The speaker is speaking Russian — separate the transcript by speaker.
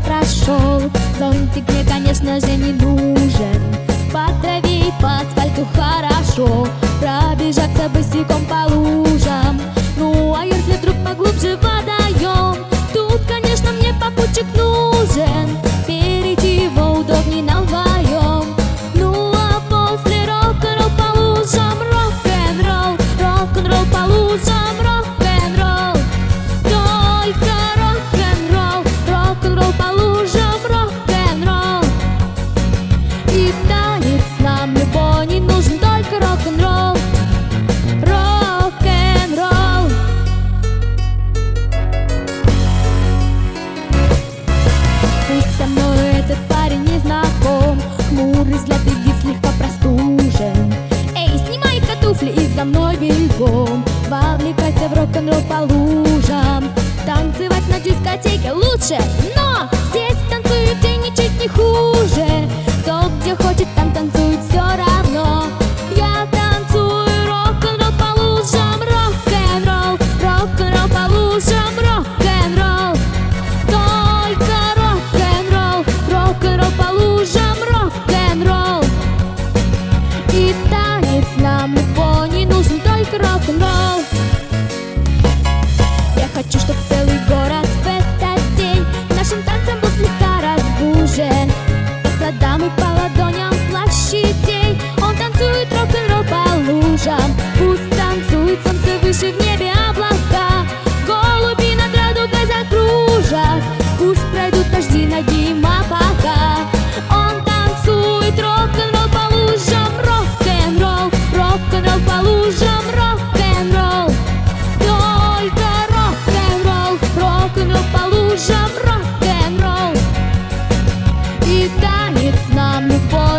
Speaker 1: прошел. Зонтик мне, конечно же, не нужен. По траве и по асфальту хорошо пробежаться босиком по лужам. Ну а если вдруг поглубже водоем, тут, конечно, мне попутчик нужен. Перейти его удобней нам вдвоем. Ну а после рок-н-ролл по лужам, рок-н-ролл, рок-н-ролл по лужам, рок-н-ролл. Только рок-н-ролл, рок-н-ролл по лужам, рок-н-ролл. И танец нам любой не нужен, только рок-н-ролл, рок-н-ролл. Пусть со мной этот парень не знаком, хмурый взгляд и вид слегка простужен. Эй, снимай-ка туфли и за мной бегом вовлекайся в рок-н-ролл по лужам. Танцевать на дискотеке лучше, но здесь танцуют те ничуть не хуже. Кто где хочет, там танцует все равно. Я танцую рок-н-ролл по лужам, рок-н-ролл, рок-н-ролл по лужам, рок-н-ролл. Только рок-н-ролл, рок-н-ролл по лужам, рок-н-ролл. И танец нам любой не нужен, только рок-н-ролл. Я хочу, чтоб целый город в этот день нашим танцем был слегка разбужен. По садам и по ладоням площадей он танцует рок-н-ролл по лужам. Пусть танцует солнце выше в небе облака, голуби над радугой закружат. Пусть пройдут дожди над ним, а пока он танцует рок-н-ролл по лужам, рок-н-ролл, рок-н-ролл по лужам, рок-н-ролл. Только рок-н-ролл, рок-н-ролл по лужам, рок-н-ролл. И танец нам любой